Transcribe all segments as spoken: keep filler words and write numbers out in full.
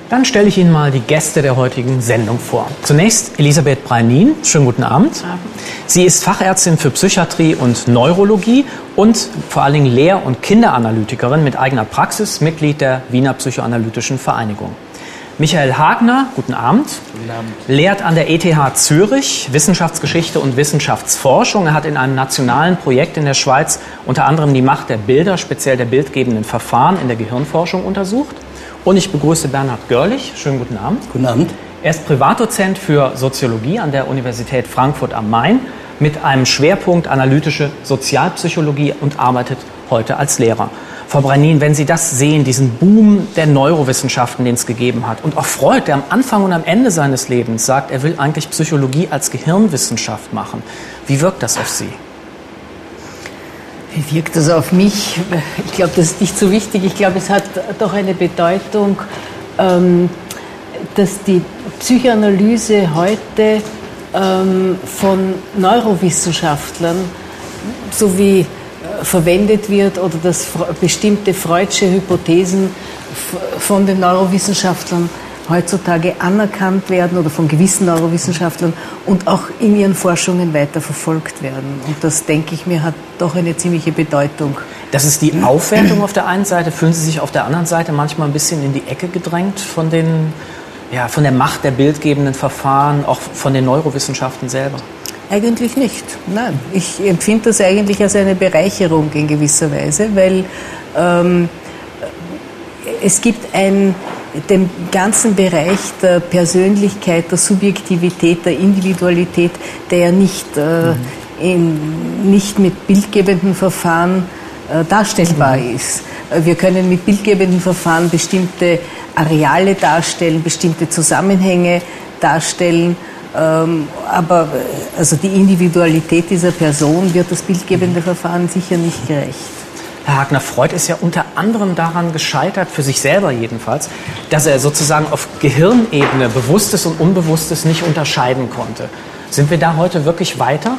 Dann stelle ich Ihnen mal die Gäste der heutigen Sendung vor. Zunächst Elisabeth Breinin. Schönen guten Abend. Sie ist Fachärztin für Psychiatrie und Neurologie und vor allen Dingen Lehr- und Kinderanalytikerin mit eigener Praxis, Mitglied der Wiener Psychoanalytischen Vereinigung. Michael Hagner, guten Abend. Guten Abend. Lehrt an der E T H Zürich Wissenschaftsgeschichte und Wissenschaftsforschung. Er hat in einem nationalen Projekt in der Schweiz unter anderem die Macht der Bilder, speziell der bildgebenden Verfahren in der Gehirnforschung untersucht. Und ich begrüße Bernhard Görlich. Schönen guten Abend. Guten Abend. Er ist Privatdozent für Soziologie an der Universität Frankfurt am Main mit einem Schwerpunkt analytische Sozialpsychologie und arbeitet heute als Lehrer. Frau Breinin, wenn Sie das sehen, diesen Boom der Neurowissenschaften, den es gegeben hat, und auch Freud, der am Anfang und am Ende seines Lebens sagt, er will eigentlich Psychologie als Gehirnwissenschaft machen, wie wirkt das auf Sie? Wie wirkt das auf mich? Ich glaube, das ist nicht so wichtig. Ich glaube, es hat doch eine Bedeutung, ähm, dass die Psychoanalyse heute ähm, von Neurowissenschaftlern sowie verwendet wird oder dass bestimmte freudsche Hypothesen von den Neurowissenschaftlern heutzutage anerkannt werden oder von gewissen Neurowissenschaftlern und auch in ihren Forschungen weiter verfolgt werden. Und das, denke ich mir, hat doch eine ziemliche Bedeutung. Das ist die Aufwertung auf der einen Seite. Fühlen Sie sich auf der anderen Seite manchmal ein bisschen in die Ecke gedrängt von, den, ja, von der Macht der bildgebenden Verfahren, auch von den Neurowissenschaften selber? Eigentlich nicht. Nein, ich empfinde das eigentlich als eine Bereicherung in gewisser Weise, weil ähm, es gibt ein, den ganzen Bereich der Persönlichkeit, der Subjektivität, der Individualität, der ja nicht, äh, in, nicht mit bildgebenden Verfahren äh, darstellbar mhm. ist. Wir können mit bildgebenden Verfahren bestimmte Areale darstellen, bestimmte Zusammenhänge darstellen. Ähm, aber also die Individualität dieser Person wird das bildgebende Verfahren sicher nicht gerecht. Herr Hagner, Freud ist ja unter anderem daran gescheitert, für sich selber jedenfalls, dass er sozusagen auf Gehirnebene Bewusstes und Unbewusstes nicht unterscheiden konnte. Sind wir da heute wirklich weiter?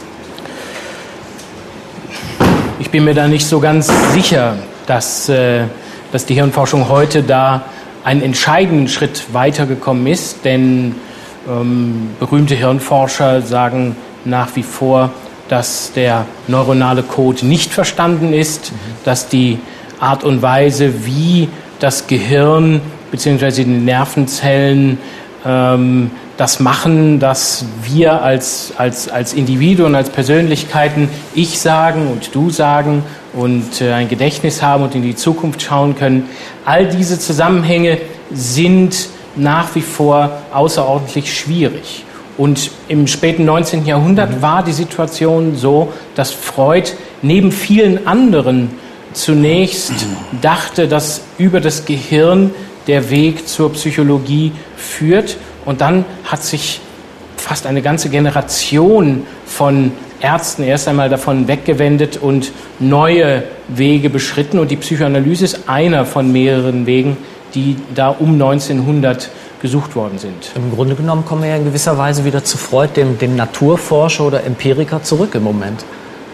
Ich bin mir da nicht so ganz sicher, dass, äh, dass die Hirnforschung heute da einen entscheidenden Schritt weitergekommen ist, denn Ähm, berühmte Hirnforscher sagen nach wie vor, dass der neuronale Code nicht verstanden ist, mhm. dass die Art und Weise, wie das Gehirn bzw. die Nervenzellen ähm, das machen, dass wir als, als, als Individuen, als Persönlichkeiten ich sagen und du sagen und äh, ein Gedächtnis haben und in die Zukunft schauen können, all diese Zusammenhänge sind nach wie vor außerordentlich schwierig. Und im späten neunzehnten Jahrhundert war die Situation so, dass Freud neben vielen anderen zunächst dachte, dass über das Gehirn der Weg zur Psychologie führt. Und dann hat sich fast eine ganze Generation von Ärzten erst einmal davon weggewendet und neue Wege beschritten. Und die Psychoanalyse ist einer von mehreren Wegen, die da um neunzehnhundert gesucht worden sind. Im Grunde genommen kommen wir ja in gewisser Weise wieder zu Freud, dem, dem Naturforscher oder Empiriker, zurück im Moment.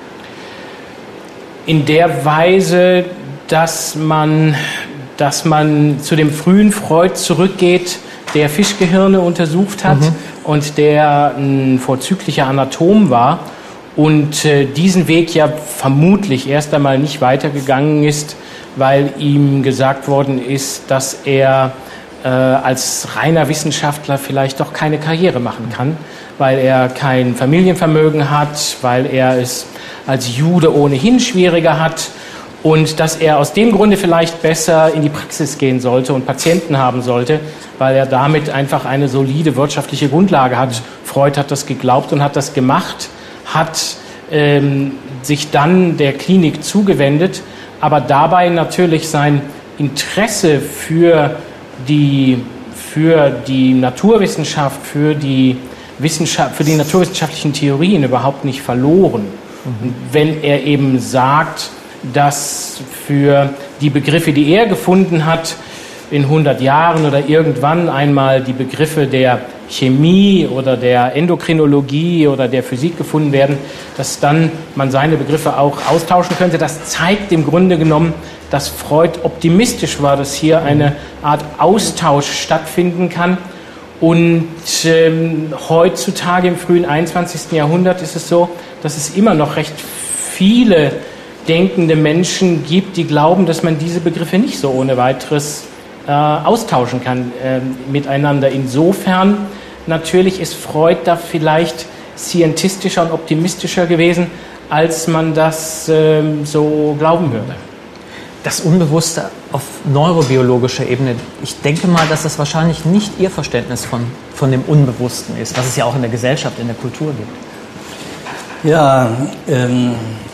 In der Weise, dass man, dass man zu dem frühen Freud zurückgeht, der Fischgehirne untersucht hat mhm. und der ein vorzüglicher Anatom war und äh, diesen Weg ja vermutlich erst einmal nicht weitergegangen ist, weil ihm gesagt worden ist, dass er äh, als reiner Wissenschaftler vielleicht doch keine Karriere machen kann, weil er kein Familienvermögen hat, weil er es als Jude ohnehin schwieriger hat und dass er aus dem Grunde vielleicht besser in die Praxis gehen sollte und Patienten haben sollte, weil er damit einfach eine solide wirtschaftliche Grundlage hat. Freud hat das geglaubt und hat das gemacht, hat ähm, sich dann der Klinik zugewendet, aber dabei natürlich sein Interesse für die, für die Naturwissenschaft, für die, Wissenschaft, für die naturwissenschaftlichen Theorien überhaupt nicht verloren. Mhm. Wenn er eben sagt, dass für die Begriffe, die er gefunden hat, in hundert Jahren oder irgendwann einmal die Begriffe der Chemie oder der Endokrinologie oder der Physik gefunden werden, dass dann man seine Begriffe auch austauschen könnte. Das zeigt im Grunde genommen, dass Freud optimistisch war, dass hier eine Art Austausch stattfinden kann. Und ähm, heutzutage im frühen einundzwanzigsten Jahrhundert ist es so, dass es immer noch recht viele denkende Menschen gibt, die glauben, dass man diese Begriffe nicht so ohne weiteres äh, austauschen kann äh, miteinander. Insofern natürlich ist Freud da vielleicht scientistischer und optimistischer gewesen, als man das äh, so glauben würde. Das Unbewusste auf neurobiologischer Ebene, ich denke mal, dass das wahrscheinlich nicht Ihr Verständnis von, von dem Unbewussten ist, was es ja auch in der Gesellschaft, in der Kultur gibt. Ja, ähm,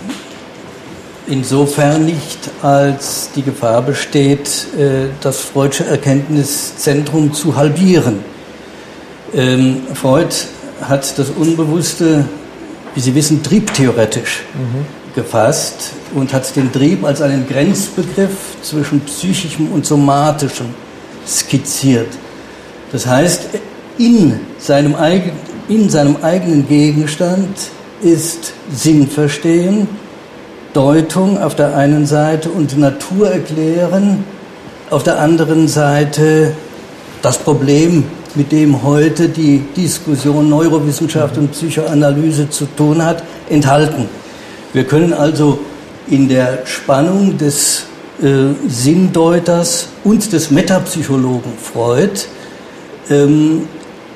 insofern nicht, als die Gefahr besteht, äh, das Freudsche Erkenntniszentrum zu halbieren. Ähm, Freud hat das Unbewusste, wie Sie wissen, triebtheoretisch mhm. gefasst und hat den Trieb als einen Grenzbegriff zwischen psychischem und somatischem skizziert. Das heißt, in seinem, eigen, in seinem eigenen Gegenstand ist Sinnverstehen, Deutung auf der einen Seite und Natur erklären, auf der anderen Seite das Problem, mit dem heute die Diskussion Neurowissenschaft und Psychoanalyse zu tun hat, enthalten. Wir können also in der Spannung des äh, Sinndeuters und des Metapsychologen Freud ähm,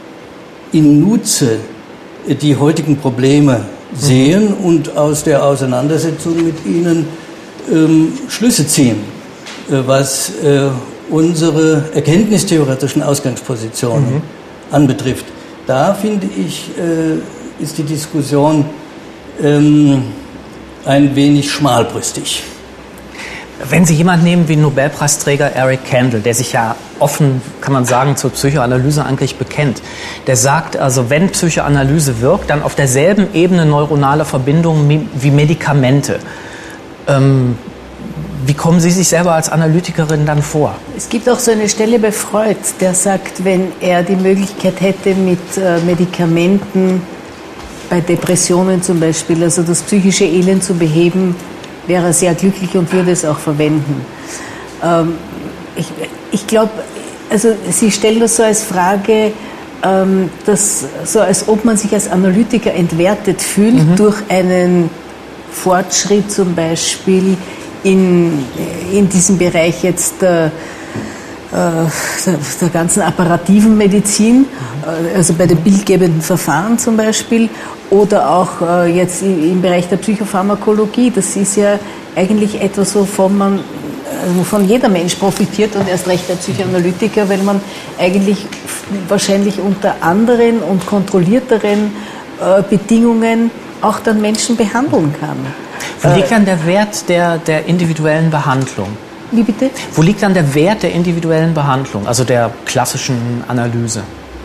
in Nutze die heutigen Probleme sehen mhm. und aus der Auseinandersetzung mit ihnen ähm, Schlüsse ziehen, äh, was äh, unsere erkenntnistheoretischen Ausgangspositionen mhm. anbetrifft. Da, finde ich, äh, ist die Diskussion ähm, ein wenig schmalbrüstig. Wenn Sie jemanden nehmen wie Nobelpreisträger Eric Kandel, der sich ja offen, kann man sagen, zur Psychoanalyse eigentlich bekennt, der sagt also, wenn Psychoanalyse wirkt, dann auf derselben Ebene neuronale Verbindungen wie Medikamente. Ähm, wie kommen Sie sich selber als Analytikerin dann vor? Es gibt auch so eine Stelle bei Freud, der sagt, wenn er die Möglichkeit hätte, mit äh, Medikamenten bei Depressionen zum Beispiel, also das psychische Elend zu beheben, wäre er sehr glücklich und würde es auch verwenden. Ähm, ich ich glaube, also Sie stellen das so als Frage, ähm, dass, so als ob man sich als Analytiker entwertet fühlt mhm. durch einen Fortschritt zum Beispiel in, in diesem Bereich jetzt der, der, der ganzen apparativen Medizin, also bei den bildgebenden Verfahren zum Beispiel, oder auch jetzt im Bereich der Psychopharmakologie. Das ist ja eigentlich etwas, wovon man, wovon jeder Mensch profitiert und erst recht der Psychoanalytiker, weil man eigentlich wahrscheinlich unter anderen und kontrollierteren Bedingungen auch dann Menschen behandeln kann. Wo liegt dann der Wert der, der individuellen Behandlung? Wie bitte? Wo liegt dann der Wert der individuellen Behandlung, also der klassischen Analyse?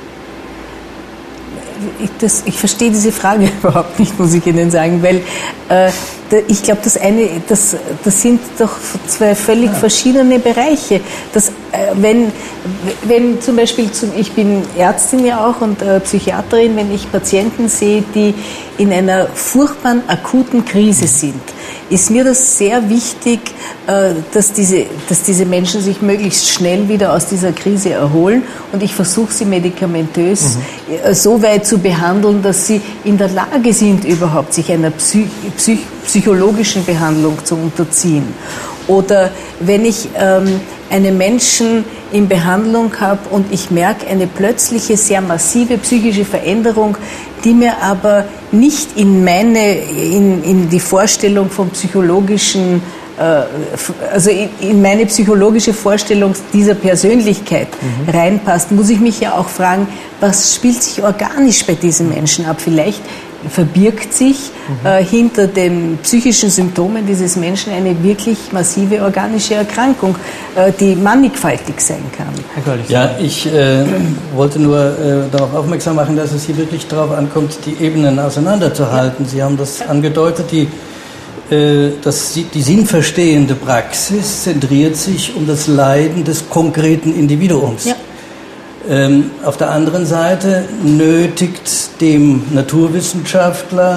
Ich, das, ich verstehe diese Frage überhaupt nicht, muss ich Ihnen sagen, weil äh, ich glaube, das eine, das, das sind doch zwei völlig ja. verschiedene Bereiche. Das, äh, wenn, wenn zum Beispiel, zum, ich bin Ärztin ja auch und äh, Psychiaterin, wenn ich Patienten sehe, die in einer furchtbaren akuten Krise sind, ist mir das sehr wichtig, äh, dass, diese, dass diese Menschen sich möglichst schnell wieder aus dieser Krise erholen, und ich versuche sie medikamentös mhm. so weit zu behandeln, dass sie in der Lage sind, überhaupt sich einer Psy- Psy- psychologischen Behandlung zu unterziehen. Oder wenn ich ähm, einen Menschen in Behandlung habe und ich merke eine plötzliche, sehr massive psychische Veränderung, die mir aber nicht in meine, in, in die Vorstellung vom psychologischen, äh, also in, in meine psychologische Vorstellung dieser Persönlichkeit mhm. reinpasst, muss ich mich ja auch fragen, was spielt sich organisch bei diesem Menschen ab? Vielleicht verbirgt sich mhm. äh, hinter den psychischen Symptomen dieses Menschen eine wirklich massive organische Erkrankung, äh, die mannigfaltig sein kann. Herr Görlich. Ja, ich äh, wollte nur äh, darauf aufmerksam machen, dass es hier wirklich darauf ankommt, die Ebenen auseinanderzuhalten. Ja. Sie haben das angedeutet, die, äh, dass die sinnverstehende Praxis zentriert sich um das Leiden des konkreten Individuums. Ja. Ähm, auf der anderen Seite nötigt dem Naturwissenschaftler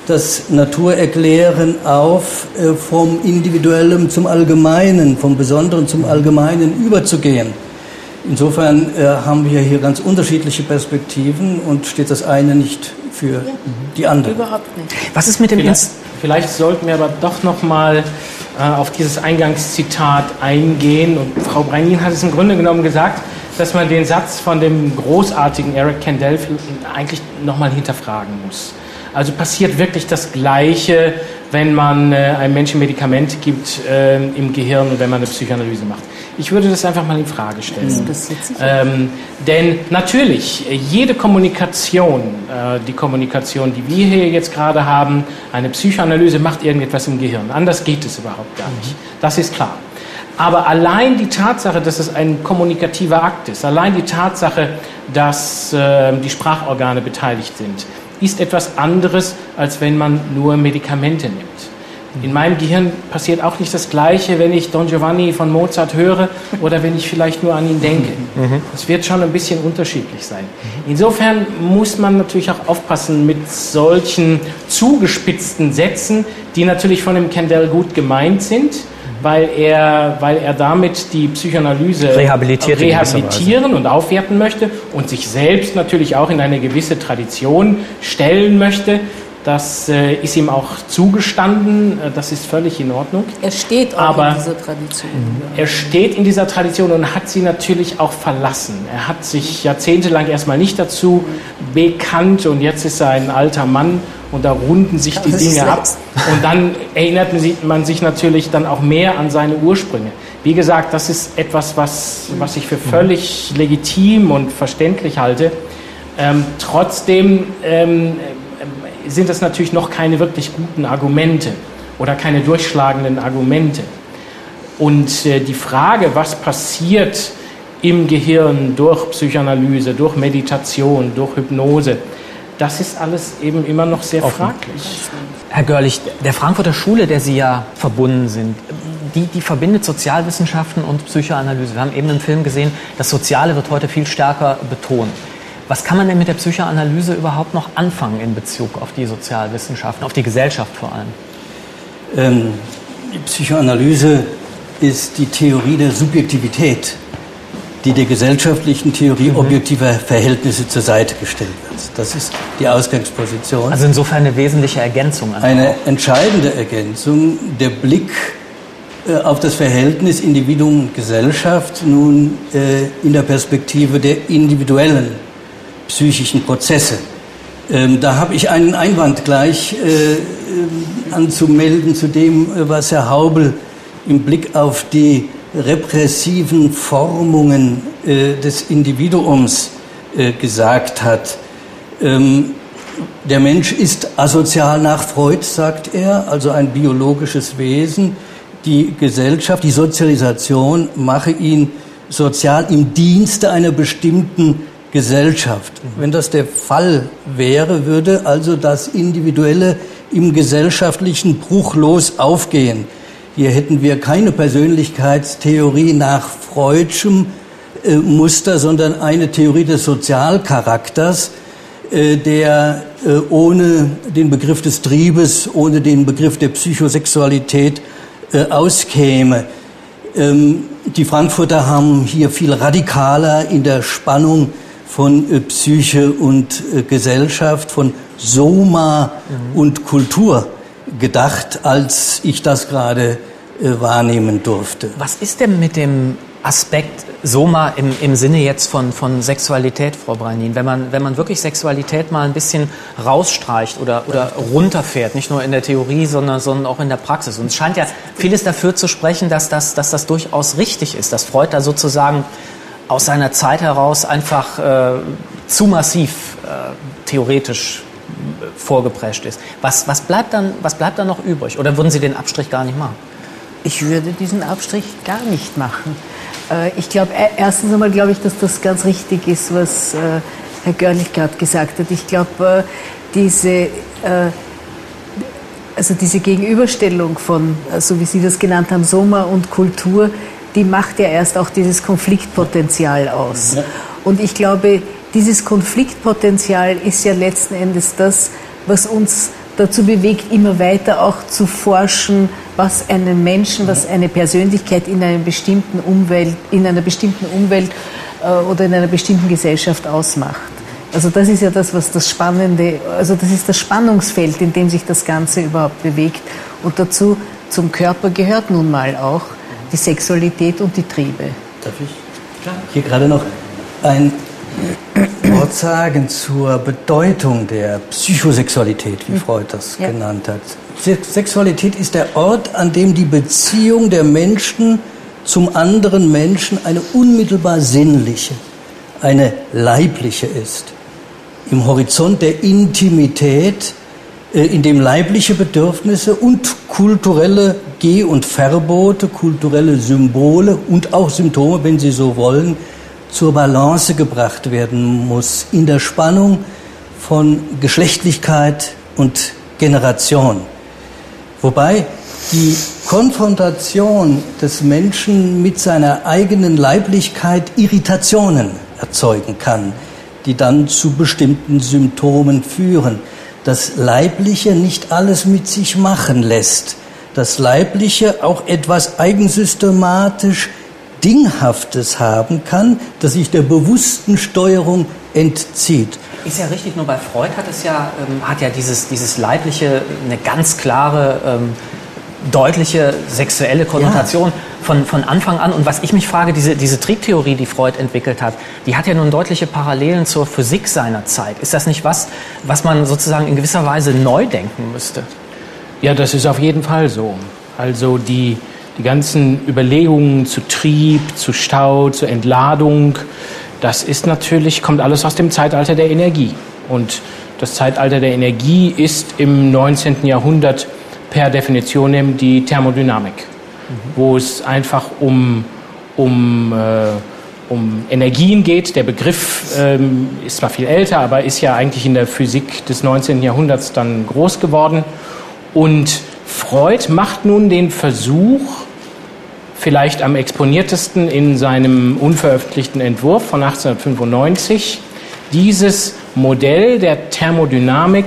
das Naturerklären auf, äh, vom Individuellen zum Allgemeinen, vom Besonderen zum Allgemeinen überzugehen. Insofern äh, haben wir hier ganz unterschiedliche Perspektiven und steht das eine nicht für ja, die andere. Überhaupt nicht. Was ist mit dem Vielleicht, vielleicht sollten wir aber doch noch mal äh, auf dieses Eingangszitat eingehen. Und Frau Breinin hat es im Grunde genommen gesagt, dass man den Satz von dem großartigen Eric Kandel eigentlich noch mal hinterfragen muss. Also passiert wirklich das Gleiche, wenn man äh, einem Menschen Medikamente gibt äh, im Gehirn und wenn man eine Psychoanalyse macht. Ich würde das einfach mal in Frage stellen. Das passiert sicher. Ähm, denn natürlich, jede Kommunikation, äh, die Kommunikation, die wir hier jetzt gerade haben, eine Psychoanalyse macht irgendetwas im Gehirn. Anders geht es überhaupt gar nicht. Das ist klar. Aber allein die Tatsache, dass es ein kommunikativer Akt ist, allein die Tatsache, dass äh, die Sprachorgane beteiligt sind, ist etwas anderes, als wenn man nur Medikamente nimmt. In meinem Gehirn passiert auch nicht das Gleiche, wenn ich Don Giovanni von Mozart höre oder wenn ich vielleicht nur an ihn denke. Es wird schon ein bisschen unterschiedlich sein. Insofern muss man natürlich auch aufpassen mit solchen zugespitzten Sätzen, die natürlich von dem Kandel gut gemeint sind, weil er, weil er damit die Psychoanalyse rehabilitieren und aufwerten möchte und sich selbst natürlich auch in eine gewisse Tradition stellen möchte. Das äh, ist ihm auch zugestanden, das ist völlig in Ordnung. Er steht auch Aber in dieser Tradition. Er steht in dieser Tradition und hat sie natürlich auch verlassen. Er hat sich jahrzehntelang erstmal nicht dazu bekannt und jetzt ist er ein alter Mann und da runden sich die Dinge ab. Und dann erinnert man sich natürlich dann auch mehr an seine Ursprünge. Wie gesagt, das ist etwas, was, was ich für völlig legitim und verständlich halte. Ähm, trotzdem ähm, sind das natürlich noch keine wirklich guten Argumente oder keine durchschlagenden Argumente. Und äh, die Frage, was passiert im Gehirn durch Psychoanalyse, durch Meditation, durch Hypnose, das ist alles eben immer noch sehr fraglich. Herr Görlich, der Frankfurter Schule, der Sie ja verbunden sind, die, die verbindet Sozialwissenschaften und Psychoanalyse. Wir haben eben im Film gesehen, das Soziale wird heute viel stärker betont. Was kann man denn mit der Psychoanalyse überhaupt noch anfangen in Bezug auf die Sozialwissenschaften, auf die Gesellschaft vor allem? Ähm, die Psychoanalyse ist die Theorie der Subjektivität, die der gesellschaftlichen Theorie mhm. objektiver Verhältnisse zur Seite gestellt wird. Das ist die Ausgangsposition. Also insofern eine wesentliche Ergänzung. Eine auch. entscheidende Ergänzung, der Blick äh, auf das Verhältnis Individuum-Gesellschaft nun äh, in der Perspektive der individuellen psychischen Prozesse. Ähm, da habe ich einen Einwand gleich äh, äh, anzumelden zu dem, äh, was Herr Haubel im Blick auf die repressiven Formungen äh, des Individuums äh, gesagt hat. Ähm, der Mensch ist asozial nach Freud, sagt er, also ein biologisches Wesen. Die Gesellschaft, die Sozialisation mache ihn sozial im Dienste einer bestimmten Gesellschaft. Wenn das der Fall wäre, würde also das Individuelle im Gesellschaftlichen bruchlos aufgehen. Hier hätten wir keine Persönlichkeitstheorie nach Freudschem äh, Muster, sondern eine Theorie des Sozialcharakters, äh, der äh, ohne den Begriff des Triebes, ohne den Begriff der Psychosexualität äh, auskäme. Ähm, die Frankfurter haben hier viel radikaler in der Spannung von äh, Psyche und äh, Gesellschaft, von Soma mhm. und Kultur gedacht, als ich das gerade äh, wahrnehmen durfte. Was ist denn mit dem Aspekt Soma im, im Sinne jetzt von, von Sexualität, Frau Breinin? Wenn man, wenn man wirklich Sexualität mal ein bisschen rausstreicht oder, oder runterfährt, nicht nur in der Theorie, sondern, sondern auch in der Praxis. Und es scheint ja vieles dafür zu sprechen, dass das, dass das durchaus richtig ist, dass Freud da sozusagen aus seiner Zeit heraus einfach äh, zu massiv äh, theoretisch äh, vorgeprescht ist. Was, was, bleibt dann, was bleibt dann noch übrig? Oder würden Sie den Abstrich gar nicht machen? Ich würde diesen Abstrich gar nicht machen. Äh, ich glaube, erstens einmal glaube ich, dass das ganz richtig ist, was äh, Herr Görlich gerade gesagt hat. Ich glaube, äh, diese, äh, also diese Gegenüberstellung von, so wie Sie das genannt haben, Soma und Kultur, die macht ja erst auch dieses Konfliktpotenzial aus. Ja. Und ich glaube, dieses Konfliktpotenzial ist ja letzten Endes das, was uns dazu bewegt, immer weiter auch zu forschen, was einen Menschen, was eine Persönlichkeit in einer bestimmten Umwelt, in einer bestimmten Umwelt äh, oder in einer bestimmten Gesellschaft ausmacht. Also das ist ja das, was das Spannende, also das ist das Spannungsfeld, in dem sich das Ganze überhaupt bewegt. Und dazu, zum Körper gehört nun mal auch die Sexualität und die Triebe. Darf ich hier gerade noch ein Wort sagen zur Bedeutung der Psychosexualität, wie Freud das ja. genannt hat. Sexualität ist der Ort, an dem die Beziehung der Menschen zum anderen Menschen eine unmittelbar sinnliche, eine leibliche ist. Im Horizont der Intimität, in dem leibliche Bedürfnisse und kulturelle Geh- und Verbote, kulturelle Symbole und auch Symptome, wenn Sie so wollen, zur Balance gebracht werden muss, in der Spannung von Geschlechtlichkeit und Generation. Wobei die Konfrontation des Menschen mit seiner eigenen Leiblichkeit Irritationen erzeugen kann, die dann zu bestimmten Symptomen führen. Das Leibliche nicht alles mit sich machen lässt. Das Leibliche auch etwas eigensystematisch Dinghaftes haben kann, das sich der bewussten Steuerung entzieht. Ist ja richtig, nur bei Freud hat es ja, ähm, hat ja dieses, dieses Leibliche eine ganz klare, ähm, deutliche sexuelle Konnotation ja. von, von Anfang an. Und was ich mich frage, diese, diese Triebtheorie, die Freud entwickelt hat, die hat ja nun deutliche Parallelen zur Physik seiner Zeit. Ist das nicht was, was man sozusagen in gewisser Weise neu denken müsste? Ja, das ist auf jeden Fall so. Also die, die ganzen Überlegungen zu Trieb, zu Stau, zur Entladung, das ist natürlich, kommt alles aus dem Zeitalter der Energie. Und das Zeitalter der Energie ist im neunzehnten Jahrhundert per Definition die Thermodynamik, mhm. wo es einfach um, um, äh, um Energien geht. Der Begriff ähm, ist zwar viel älter, aber ist ja eigentlich in der Physik des neunzehnten Jahrhunderts dann groß geworden. Und Freud macht nun den Versuch, vielleicht am exponiertesten in seinem unveröffentlichten Entwurf von achtzehnhundertfünfundneunzig, dieses Modell der Thermodynamik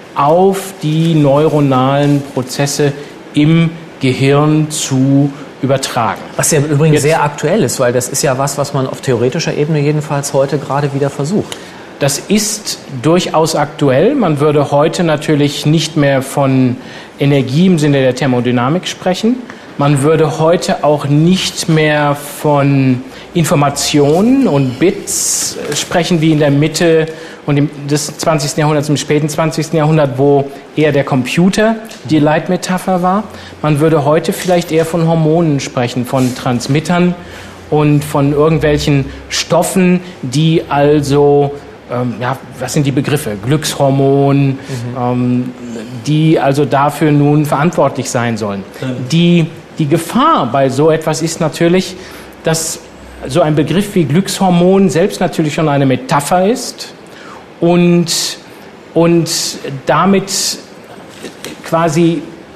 auf die neuronalen Prozesse im Gehirn zu übertragen. Was ja übrigens Jetzt, sehr aktuell ist, weil das ist ja was, was man auf theoretischer Ebene jedenfalls heute gerade wieder versucht. Das ist durchaus aktuell. Man würde heute natürlich nicht mehr von Energie im Sinne der Thermodynamik sprechen. Man würde heute auch nicht mehr von Informationen und Bits sprechen wie in der Mitte und im, des zwanzigsten Jahrhunderts, im späten zwanzigsten Jahrhundert, wo eher der Computer die Leitmetapher war. Man würde heute vielleicht eher von Hormonen sprechen, von Transmittern und von irgendwelchen Stoffen, die also, ähm, ja, was sind die Begriffe? Glückshormon, mhm. ähm, die also dafür nun verantwortlich sein sollen. Mhm. Die, die Gefahr bei so etwas ist natürlich, dass so ein Begriff wie Glückshormon selbst natürlich schon eine Metapher ist und, und damit quasi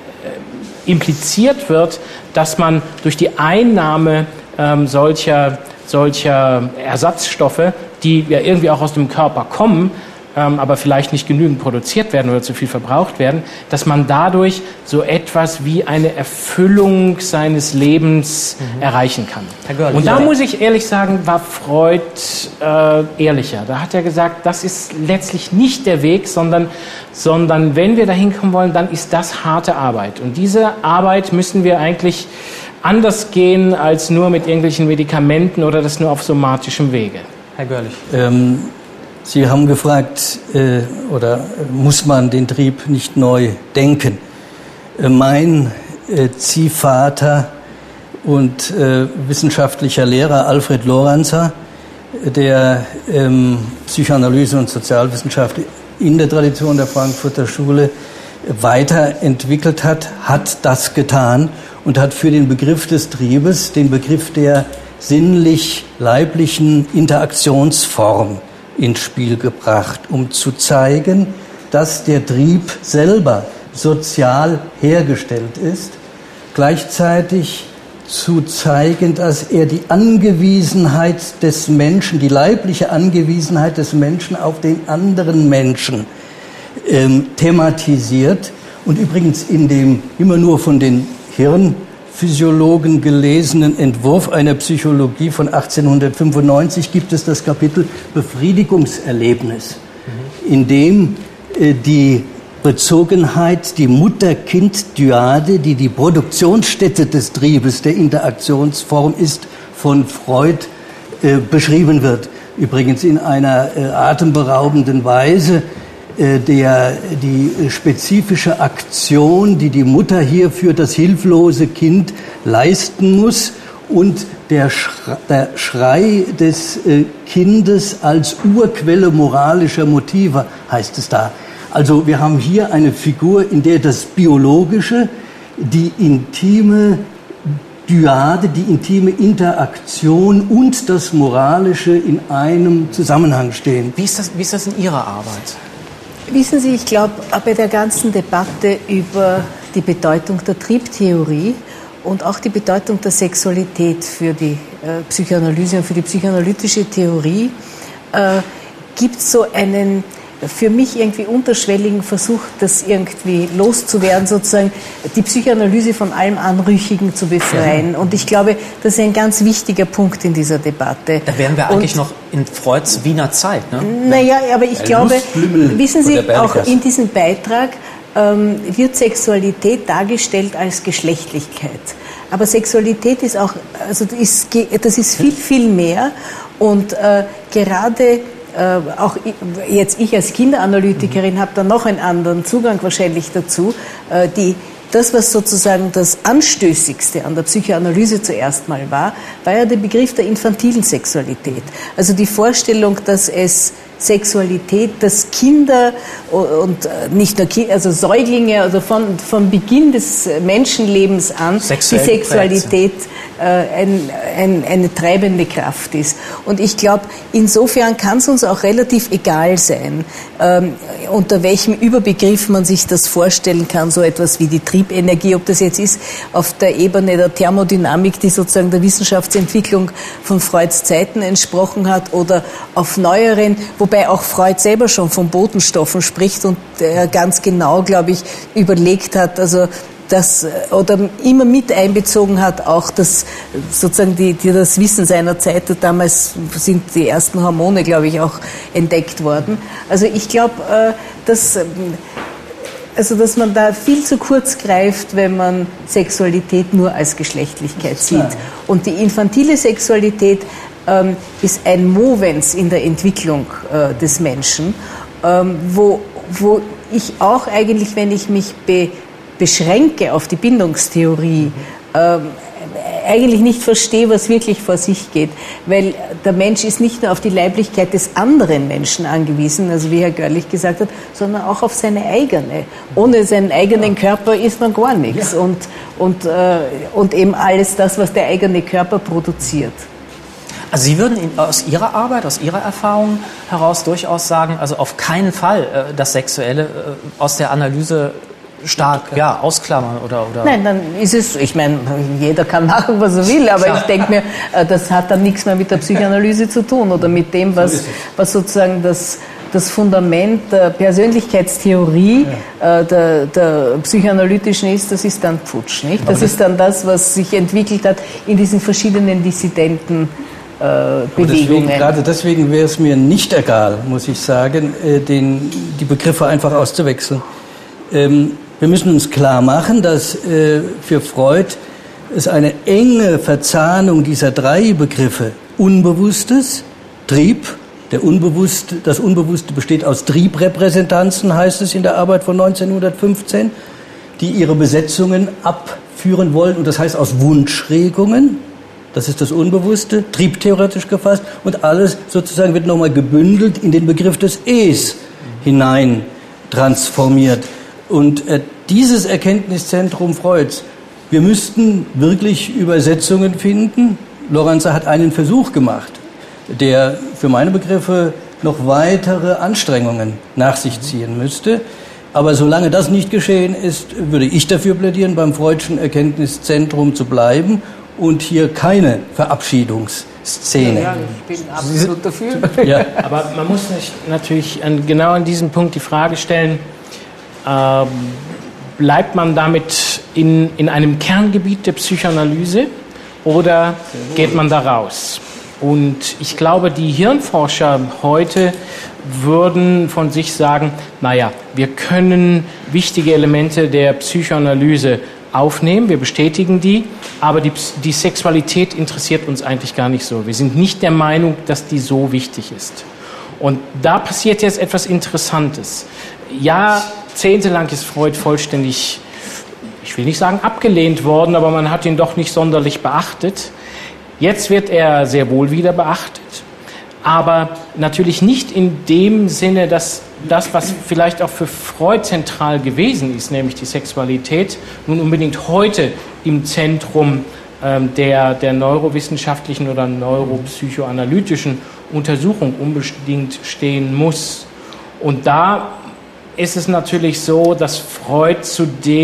impliziert wird, dass man durch die Einnahme ähm, solcher, solcher Ersatzstoffe, die ja irgendwie auch aus dem Körper kommen, ähm, aber vielleicht nicht genügend produziert werden oder zu viel verbraucht werden, dass man dadurch so etwas wie eine Erfüllung seines Lebens mhm. erreichen kann. Und da muss ich ehrlich sagen, war Freud äh, ehrlicher. Da hat er gesagt, das ist letztlich nicht der Weg, sondern, sondern wenn wir dahin kommen wollen, dann ist das harte Arbeit. Und diese Arbeit müssen wir eigentlich anders gehen als nur mit irgendwelchen Medikamenten oder das nur auf somatischem Wege. Herr Görlich. Ähm, Sie haben gefragt, äh, oder muss man den Trieb nicht neu denken? Äh, mein äh, Ziehvater und äh, wissenschaftlicher Lehrer Alfred Lorenzer, der ähm, Psychoanalyse und Sozialwissenschaft in der Tradition der Frankfurter Schule weiterentwickelt hat, hat das getan und hat für den Begriff des Triebes den Begriff der sinnlich-leiblichen Interaktionsform ins Spiel gebracht, um zu zeigen, dass der Trieb selber sozial hergestellt ist, gleichzeitig zu zeigen, dass er die Angewiesenheit des Menschen, die leibliche Angewiesenheit des Menschen auf den anderen Menschen ähm, thematisiert. Und übrigens in dem immer nur von den Hirnphysiologen gelesenen Entwurf einer Psychologie von achtzehnhundertfünfundneunzig gibt es das Kapitel Befriedigungserlebnis, mhm. in dem äh, die Bezogenheit, die Mutter-Kind-Dyade, die die Produktionsstätte des Triebes, der Interaktionsform ist, von Freud äh, beschrieben wird. Übrigens in einer äh, atemberaubenden Weise, äh, der die spezifische Aktion, die die Mutter hier für das hilflose Kind leisten muss, und der, Schrei, der Schrei des äh, Kindes als Urquelle moralischer Motive, heißt es da. Also wir haben hier eine Figur, in der das Biologische, die intime Dyade, die intime Interaktion und das Moralische in einem Zusammenhang stehen. Wie ist das, wie ist das in Ihrer Arbeit? Wissen Sie, ich glaube, bei der ganzen Debatte über die Bedeutung der Triebtheorie und auch die Bedeutung der Sexualität für die äh, Psychoanalyse und für die psychoanalytische Theorie äh, gibt es so einen für mich irgendwie unterschwelligen Versuch, das irgendwie loszuwerden, sozusagen die Psychoanalyse von allem Anrüchigen zu befreien. Und ich glaube, das ist ein ganz wichtiger Punkt in dieser Debatte. Da wären wir eigentlich Und, noch in Freuds Wiener Zeit, ne? Naja, aber ich glaube, wissen Sie, auch in diesem Beitrag ähm, wird Sexualität dargestellt als Geschlechtlichkeit. Aber Sexualität ist auch, also das ist, das ist viel, viel mehr. Und äh, gerade Äh, auch jetzt ich als Kinderanalytikerin habe da noch einen anderen Zugang wahrscheinlich dazu. Äh, die, das, was sozusagen das Anstößigste an der Psychoanalyse zuerst mal war, war ja der Begriff der infantilen Sexualität. Also die Vorstellung, dass es Sexualität, dass Kinder und nicht nur Kinder, also Säuglinge, also von, von Beginn des Menschenlebens an Sexuell die Sexualität äh, ein, ein, eine treibende Kraft ist. Und ich glaube, insofern kann es uns auch relativ egal sein, ähm, unter welchem Überbegriff man sich das vorstellen kann, so etwas wie die Triebenergie, ob das jetzt ist auf der Ebene der Thermodynamik, die sozusagen der Wissenschaftsentwicklung von Freuds Zeiten entsprochen hat, oder auf neueren, wobei auch Freud selber schon von Botenstoffen spricht und er ganz genau, glaube ich, überlegt hat, also das oder immer mit einbezogen hat, auch das sozusagen die, die das Wissen seiner Zeit. Damals sind die ersten Hormone, glaube ich, auch entdeckt worden. Also ich glaube, dass also dass man da viel zu kurz greift, wenn man Sexualität nur als Geschlechtlichkeit sieht. Und die infantile Sexualität ähm, ist ein Movens in der Entwicklung äh, des Menschen, ähm, wo, wo ich auch eigentlich, wenn ich mich be, beschränke auf die Bindungstheorie, ähm, eigentlich nicht verstehe, was wirklich vor sich geht, weil der Mensch ist nicht nur auf die Leiblichkeit des anderen Menschen angewiesen, also wie Herr Görlich gesagt hat, sondern auch auf seine eigene. Ohne seinen eigenen Körper ist man gar nichts ja. und, und, äh, und eben alles das, was der eigene Körper produziert. Also Sie würden aus Ihrer Arbeit, aus Ihrer Erfahrung heraus durchaus sagen, also auf keinen Fall äh, das Sexuelle äh, aus der Analyse stark ja, ausklammern oder, oder... Nein, dann ist es, ich meine, jeder kann machen, was er will, aber Klar. ich denke mir, das hat dann nichts mehr mit der Psychoanalyse zu tun oder mit dem, was, was sozusagen das, das Fundament der Persönlichkeitstheorie ja. äh, der, der psychoanalytischen ist, das ist dann Putsch, nicht? Das, das ist dann das, was sich entwickelt hat in diesen verschiedenen Dissidenten. Äh, Bewegungen. Deswegen, gerade deswegen wäre es mir nicht egal, muss ich sagen, äh, den, die Begriffe einfach auszuwechseln. Ähm, wir müssen uns klar machen, dass äh, für Freud es eine enge Verzahnung dieser drei Begriffe Unbewusstes, Trieb, der Unbewusste, das Unbewusste besteht aus Triebrepräsentanzen, heißt es in der Arbeit von neunzehnhundertfünfzehn, die ihre Besetzungen abführen wollen, und das heißt aus Wunschregungen. Das ist das Unbewusste, triebtheoretisch gefasst, und alles sozusagen wird nochmal gebündelt in den Begriff des Es hinein transformiert. Und äh, dieses Erkenntniszentrum Freuds, wir müssten wirklich Übersetzungen finden. Lorenza hat einen Versuch gemacht, der für meine Begriffe noch weitere Anstrengungen nach sich ziehen müsste. Aber solange das nicht geschehen ist, würde ich dafür plädieren, beim Freudschen Erkenntniszentrum zu bleiben und hier keine Verabschiedungs- Szene. Ja, ich bin absolut dafür. Ja. Aber man muss nicht natürlich an, genau an diesem Punkt die Frage stellen, äh, bleibt man damit in, in einem Kerngebiet der Psychoanalyse oder geht man da raus? Und ich glaube, die Hirnforscher heute würden von sich sagen, naja, wir können wichtige Elemente der Psychoanalyse aufnehmen, wir bestätigen die, aber die, die Sexualität interessiert uns eigentlich gar nicht so. Wir sind nicht der Meinung, dass die so wichtig ist. Und da passiert jetzt etwas Interessantes. Jahrzehntelang ist Freud vollständig, ich will nicht sagen abgelehnt worden, aber man hat ihn doch nicht sonderlich beachtet. Jetzt wird er sehr wohl wieder beachtet, aber natürlich nicht in dem Sinne, dass das, was vielleicht auch für Freud zentral gewesen ist, nämlich die Sexualität, nun unbedingt heute im Zentrum ähm, der, der neurowissenschaftlichen oder neuropsychoanalytischen Untersuchung unbedingt stehen muss. Und da ist es natürlich so, dass Freud zu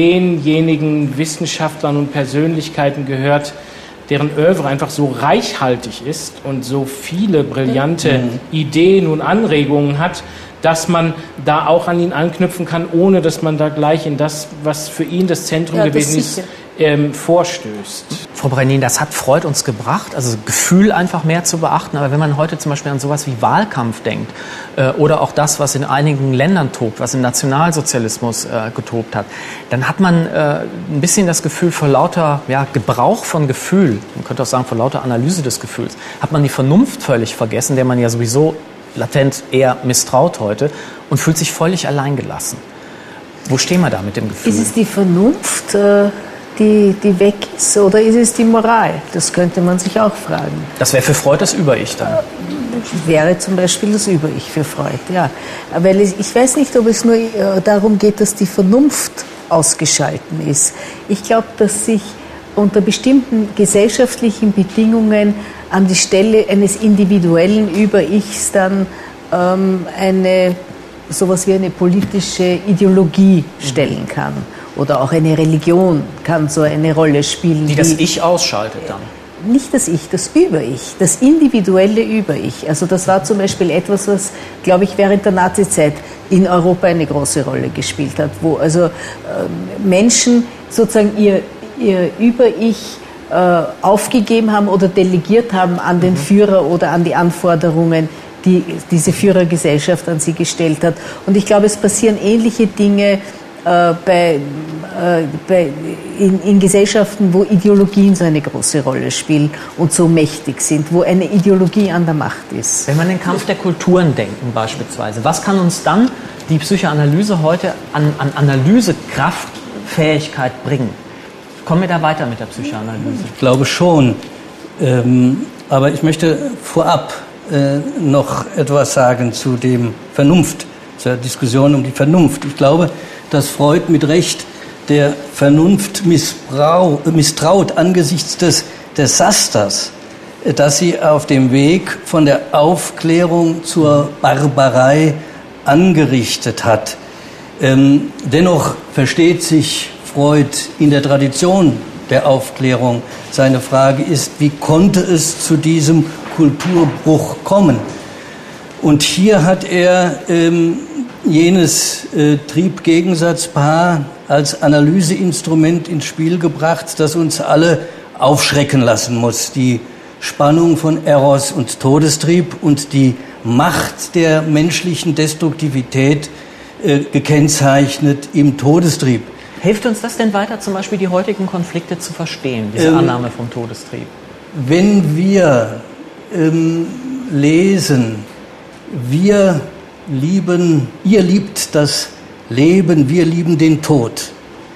denjenigen Wissenschaftlern und Persönlichkeiten gehört, deren Œuvre einfach so reichhaltig ist und so viele brillante mhm. Ideen und Anregungen hat, dass man da auch an ihn anknüpfen kann, ohne dass man da gleich in das, was für ihn das Zentrum ja, gewesen ist, ähm, vorstößt. Frau Brenin, das hat Freud uns gebracht, also Gefühl einfach mehr zu beachten. Aber wenn man heute zum Beispiel an sowas wie Wahlkampf denkt äh, oder auch das, was in einigen Ländern tobt, was im Nationalsozialismus äh, getobt hat, dann hat man äh, ein bisschen das Gefühl, vor lauter ja, Gebrauch von Gefühl, man könnte auch sagen vor lauter Analyse des Gefühls, hat man die Vernunft völlig vergessen, der man ja sowieso latent eher misstraut heute und fühlt sich völlig alleingelassen. Wo stehen wir da mit dem Gefühl? Ist es die Vernunft, die, die weg ist, oder ist es die Moral? Das könnte man sich auch fragen. Das wäre für Freud das Über-Ich dann? Wäre zum Beispiel das Über-Ich für Freud, ja. Weil ich, ich weiß nicht, ob es nur darum geht, dass die Vernunft ausgeschalten ist. Ich glaube, dass sich unter bestimmten gesellschaftlichen Bedingungen an die Stelle eines individuellen Über-Ichs dann ähm, eine, sowas wie eine politische Ideologie stellen kann. Oder auch eine Religion kann so eine Rolle spielen. Die das Ich ausschaltet dann? Nicht das Ich, das Über-Ich, das individuelle Über-Ich. Also das war zum Beispiel etwas, was, glaube ich, während der Nazizeit in Europa eine große Rolle gespielt hat, wo also äh, Menschen sozusagen ihr, ihr Über-Ich äh, aufgegeben haben oder delegiert haben an den mhm. Führer oder an die Anforderungen, die diese Führergesellschaft an sie gestellt hat. Und ich glaube, es passieren ähnliche Dinge äh, bei, äh, bei, in, in Gesellschaften, wo Ideologien so eine große Rolle spielen und so mächtig sind, wo eine Ideologie an der Macht ist. Wenn wir an den Kampf der Kulturen denken beispielsweise, was kann uns dann die Psychoanalyse heute an, an Analysekraft, Fähigkeit bringen? Kommen wir da weiter mit der Psychoanalyse? Ich glaube schon. Ähm, aber ich möchte vorab äh, noch etwas sagen zu dem Vernunft, zur Diskussion um die Vernunft. Ich glaube, dass Freud mit Recht der Vernunft missbrau, äh, misstraut angesichts des Desasters, äh, das sie auf dem Weg von der Aufklärung zur Barbarei angerichtet hat. Ähm, dennoch versteht sich Freud in der Tradition der Aufklärung. Seine Frage ist, wie konnte es zu diesem Kulturbruch kommen? Und hier hat er ähm, jenes äh, Trieb-Gegensatzpaar als Analyseinstrument ins Spiel gebracht, das uns alle aufschrecken lassen muss. Die Spannung von Eros und Todestrieb und die Macht der menschlichen Destruktivität äh, gekennzeichnet im Todestrieb. Hilft uns das denn weiter, zum Beispiel die heutigen Konflikte zu verstehen, diese ähm, Annahme vom Todestrieb? Wenn wir ähm, lesen, wir lieben, ihr liebt das Leben, wir lieben den Tod,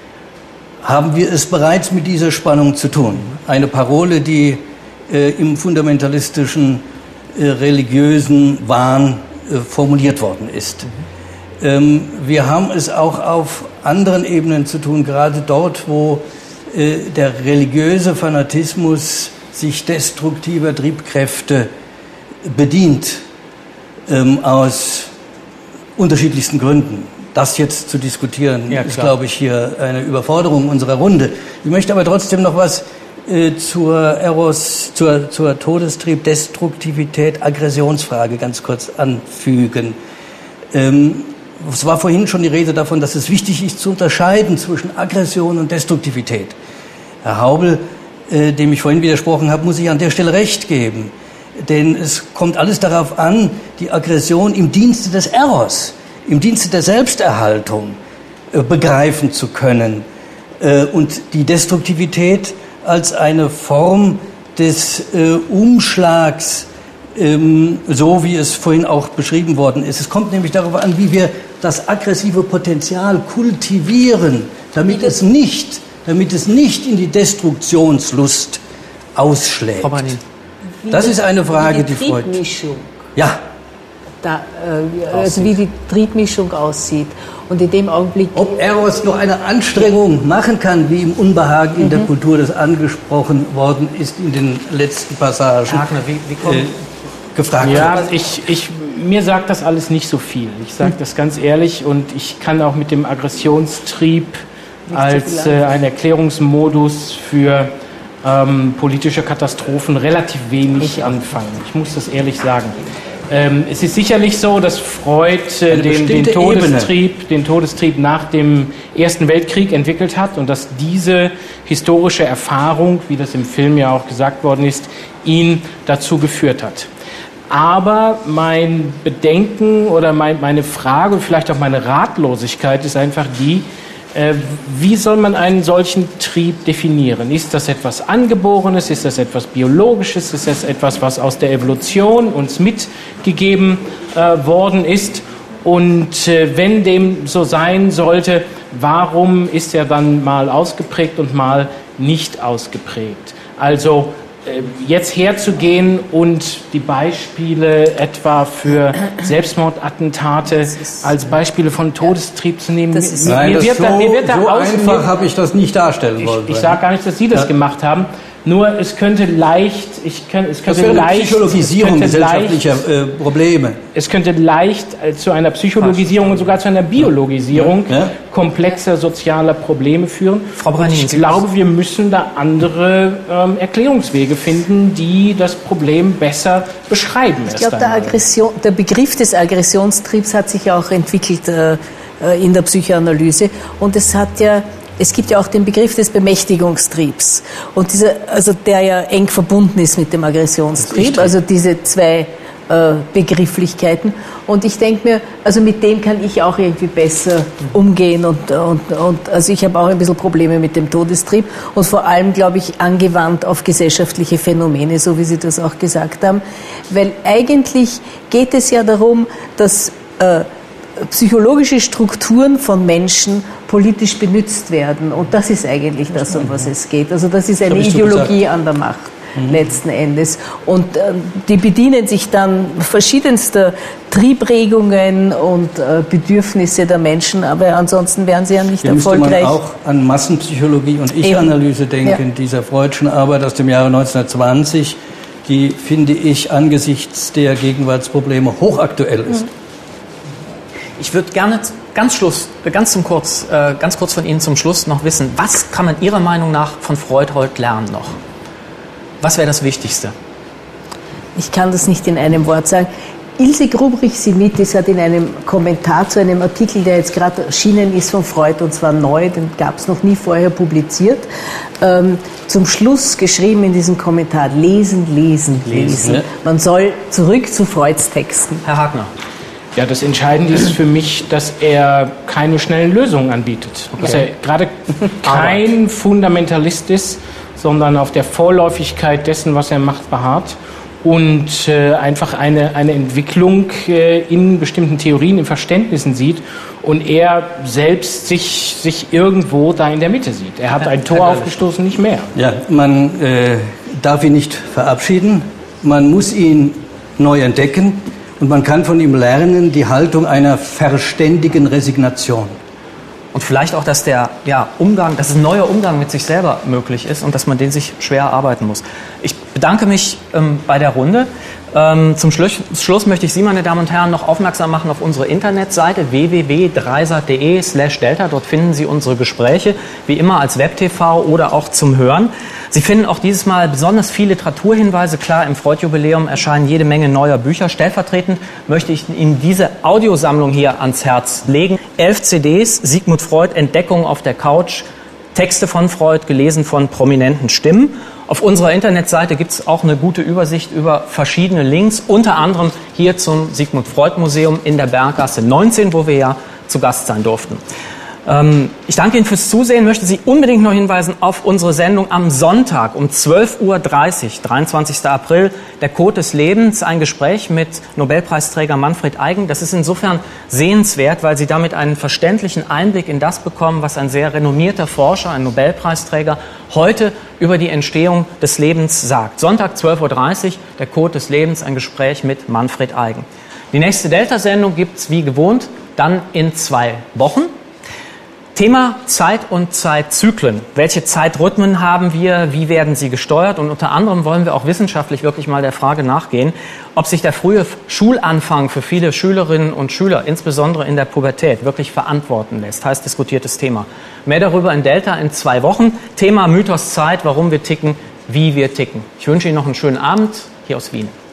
haben wir es bereits mit dieser Spannung zu tun. Eine Parole, die äh, im fundamentalistischen, äh, religiösen Wahn äh, formuliert worden ist. Mhm. Ähm, wir haben es auch auf anderen Ebenen zu tun, gerade dort, wo äh, der religiöse Fanatismus sich destruktiver Triebkräfte bedient, ähm, aus unterschiedlichsten Gründen. Das jetzt zu diskutieren, ja, ist, glaube ich, hier eine Überforderung unserer Runde. Ich möchte aber trotzdem noch was äh, zur Eros, zur, zur Todestrieb, Destruktivität, Aggressionsfrage ganz kurz anfügen. Ähm, es war vorhin schon die Rede davon, dass es wichtig ist zu unterscheiden zwischen Aggression und Destruktivität. Herr Haubel, äh, dem ich vorhin widersprochen habe, muss ich an der Stelle recht geben. Denn es kommt alles darauf an, die Aggression im Dienste des Eros, im Dienste der Selbsterhaltung äh, begreifen zu können. Äh, und die Destruktivität als eine Form des äh, Umschlags, ähm, so wie es vorhin auch beschrieben worden ist. Es kommt nämlich darauf an, wie wir das aggressive Potenzial kultivieren, damit es nicht, damit es nicht in die Destruktionslust ausschlägt. Frau Branin. Das ist eine Frage, die Freud. Ja. Da, äh, also wie die Triebmischung aussieht. Und in dem Augenblick. Ob Eros noch eine Anstrengung machen kann, wie im Unbehagen in mhm. der Kultur, das angesprochen worden ist in den letzten Passagen. Wagner, wie, wie kommt, äh, gefragt ja, ich, ich, mir sagt das alles nicht so viel. Ich sage das ganz ehrlich und ich kann auch mit dem Aggressionstrieb nicht als äh, ein Erklärungsmodus für ähm, politische Katastrophen relativ wenig anfangen. Ich muss das ehrlich sagen. Ähm, es ist sicherlich so, dass Freud äh, den, den, Todestrieb, den Todestrieb nach dem Ersten Weltkrieg entwickelt hat und dass diese historische Erfahrung, wie das im Film ja auch gesagt worden ist, ihn dazu geführt hat. Aber mein Bedenken oder mein, meine Frage, vielleicht auch meine Ratlosigkeit ist einfach die, äh, wie soll man einen solchen Trieb definieren? Ist das etwas Angeborenes? Ist das etwas Biologisches? Ist das etwas, was aus der Evolution uns mitgegeben äh, worden ist? Und äh, wenn dem so sein sollte, warum ist er dann mal ausgeprägt und mal nicht ausgeprägt? Also jetzt herzugehen und die Beispiele etwa für Selbstmordattentate als Beispiele von Todestrieb zu nehmen, das ist Nein, mir wird das so, da, mir wird da so einfach habe ich das nicht darstellen wollen. Ich, ich sage gar nicht, dass Sie das ja. gemacht haben. Nur es könnte leicht, ich kann, es könnte das wäre leicht, Psychologisierung es könnte gesellschaftlicher leicht, äh, Probleme. Es könnte leicht äh, zu einer Psychologisierung und sogar zu einer Biologisierung ja. Ja. komplexer sozialer Probleme führen. Frau Branin, ich glaube, wir müssen da andere ähm, Erklärungswege finden, die das Problem besser beschreiben. Ich glaube, der, Aggression, der Begriff des Aggressionstriebs hat sich ja auch entwickelt äh, in der Psychoanalyse und es hat ja Es gibt ja auch den Begriff des Bemächtigungstriebs und dieser, also der ja eng verbunden ist mit dem Aggressionstrieb, also diese zwei äh, Begrifflichkeiten. Und ich denke mir, also mit dem kann ich auch irgendwie besser umgehen und, und, und also ich habe auch ein bisschen Probleme mit dem Todestrieb und vor allem, glaube ich, angewandt auf gesellschaftliche Phänomene, so wie Sie das auch gesagt haben, weil eigentlich geht es ja darum, dass äh, psychologische Strukturen von Menschen politisch benutzt werden. Und das ist eigentlich das, um was es geht. Also das ist eine Ideologie an der Macht, mhm. letzten Endes. Und äh, die bedienen sich dann verschiedenster Triebregungen und äh, Bedürfnisse der Menschen, aber ansonsten wären sie ja nicht Hier erfolgreich. Müsste man auch an Massenpsychologie und Ich-Analyse denken, ja. dieser freudschen Arbeit aus dem Jahre neunzehnhundertzwanzig, die, finde ich, angesichts der Gegenwartsprobleme hochaktuell ist. Mhm. Ich würde gerne ganz Schluss, ganz zum kurz, äh, ganz kurz von Ihnen zum Schluss noch wissen, was kann man Ihrer Meinung nach von Freud heute lernen noch? Was wäre das Wichtigste? Ich kann das nicht in einem Wort sagen. Ilse Grubrich-Simitis hat in einem Kommentar zu einem Artikel, der jetzt gerade erschienen ist von Freud, und zwar neu, den gab es noch nie vorher publiziert, ähm, zum Schluss geschrieben in diesem Kommentar, lesen, lesen, lesen. lesen. Ja. Man soll zurück zu Freuds Texten. Herr Hagner. Ja, das Entscheidende ist für mich, dass er keine schnellen Lösungen anbietet. Okay. Dass er gerade kein Fundamentalist ist, sondern auf der Vorläufigkeit dessen, was er macht, beharrt und äh, einfach eine, eine Entwicklung äh, in bestimmten Theorien, in Verständnissen sieht und er selbst sich, sich irgendwo da in der Mitte sieht. Er hat ein Tor aufgestoßen, nicht mehr. Ja, man äh, darf ihn nicht verabschieden, man muss ihn neu entdecken. Und man kann von ihm lernen, die Haltung einer verständigen Resignation. Und vielleicht auch, dass der ja, Umgang, dass ein neuer Umgang mit sich selber möglich ist und dass man den sich schwer erarbeiten muss. Ich Ich bedanke mich ähm, bei der Runde. Ähm, zum Schluss, Schluss möchte ich Sie, meine Damen und Herren, noch aufmerksam machen auf unsere Internetseite w w w punkt dreisat.de slash delta. Dort finden Sie unsere Gespräche, wie immer als Web-T V oder auch zum Hören. Sie finden auch dieses Mal besonders viele Literaturhinweise. Klar, im Freud-Jubiläum erscheinen jede Menge neuer Bücher. Stellvertretend möchte ich Ihnen diese Audiosammlung hier ans Herz legen. Elf C Ds, Sigmund Freud, Entdeckung auf der Couch, Texte von Freud, gelesen von prominenten Stimmen. Auf unserer Internetseite gibt es auch eine gute Übersicht über verschiedene Links, unter anderem hier zum Sigmund Freud Museum in der Berggasse neunzehn, wo wir ja zu Gast sein durften. Ähm, ich danke Ihnen fürs Zusehen, möchte Sie unbedingt noch hinweisen auf unsere Sendung am Sonntag um zwölf Uhr dreißig, dreiundzwanzigster April, der Code des Lebens, ein Gespräch mit Nobelpreisträger Manfred Eigen. Das ist insofern sehenswert, weil Sie damit einen verständlichen Einblick in das bekommen, was ein sehr renommierter Forscher, ein Nobelpreisträger, heute über die Entstehung des Lebens sagt. Sonntag zwölf Uhr dreißig, der Code des Lebens, ein Gespräch mit Manfred Eigen. Die nächste Delta-Sendung gibt es wie gewohnt dann in zwei Wochen. Thema Zeit und Zeitzyklen. Welche Zeitrhythmen haben wir? Wie werden sie gesteuert? Und unter anderem wollen wir auch wissenschaftlich wirklich mal der Frage nachgehen, ob sich der frühe Schulanfang für viele Schülerinnen und Schüler, insbesondere in der Pubertät, wirklich verantworten lässt. Heiß diskutiertes Thema. Mehr darüber in Delta in zwei Wochen. Thema Mythos Zeit, warum wir ticken, wie wir ticken. Ich wünsche Ihnen noch einen schönen Abend hier aus Wien.